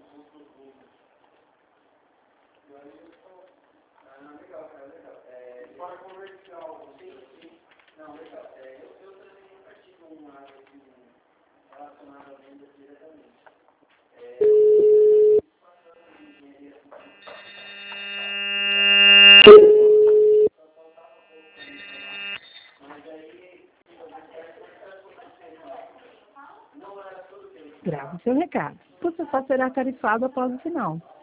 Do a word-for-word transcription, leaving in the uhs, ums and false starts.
Ah, legal, cara, legal. É, fora comercial, sim, sim. Não, legal. É, eu, eu também nunca tive uma área assim, relacionada a vendas diretamente. É, eu fiz passando em engenharia só faltava pouco para me formar, mas aí não era tudo que eu Grave seu recado. Você só será tarifado após o final.